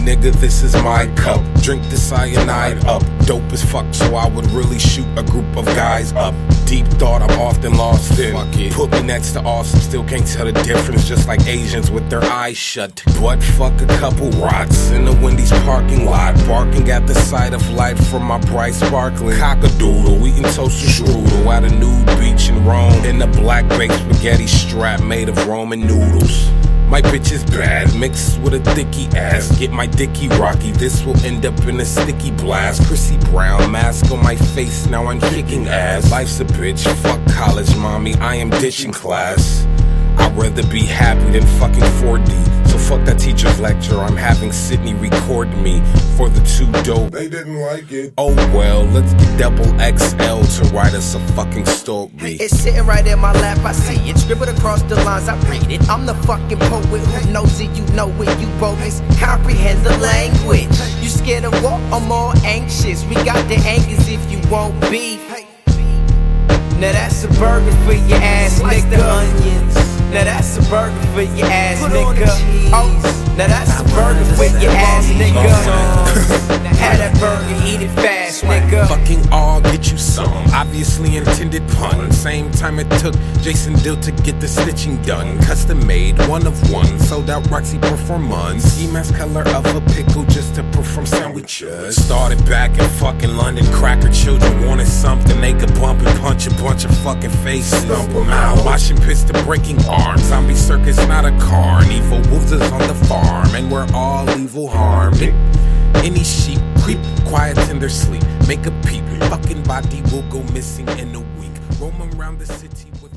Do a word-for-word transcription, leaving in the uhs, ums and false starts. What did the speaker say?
nigga, this is my cup. Drink the cyanide up. Dope as fuck, so I would really shoot a group of guys up. Deep thought I'm often lost in. Put me next to awesome, still can't tell the difference. Just like Asians with their eyes shut. But fuck a couple rots in the Wendy's parking lot, barking at the sight of light from my bright sparkling cockadoodle. Eating toasted strudel at a nude beach in Rome in a black baked spaghetti strap made of Roman noodles. My bitch is bad, mixed with a thicky ass. Get my dicky rocky, this will end up in a sticky blast. Chrissy Brown, mask on my face, now I'm kicking ass. Life's a bitch, fuck college, mommy, I am ditching class. I'd rather be happy than fucking four D. So fuck that teacher's lecture, I'm having Sydney record me for the too dope. They didn't like it. Oh well, let's get double X L to write us a fucking story. It's sitting right in my lap, I see it. Scribbled across the lines, I read it. I'm the fucking poet who knows it, you know it, you bogus. Comprehend the language. You scared of war, I'm more anxious. We got the angers if you won't beef. Now that's a burger for your ass, nigga. Onions. Now that's a burger for your ass, nigga. Oh, now that's a burger for your ass, nigga. Have that burger, eat it fast, nigga. Fucking all get you some. Obviously intended pun. Same time it took Jason Dill to get the stitching done. Custom made, one of one. Sold out Roxy performance. Ski mask color of a pickle just to perform sandwiches. Started back in fucking London. Cracker children wanted something they could bump and punch a bunch of fucking faces. Stomp them out. Moshing pits to breaking arms. Zombie circus, not a car. And evil wolves is on the farm. And we're all evil harmed. Any sheep creep, quiet in their sleep. Make a peep, fucking body will go missing in a week. Roam around the city with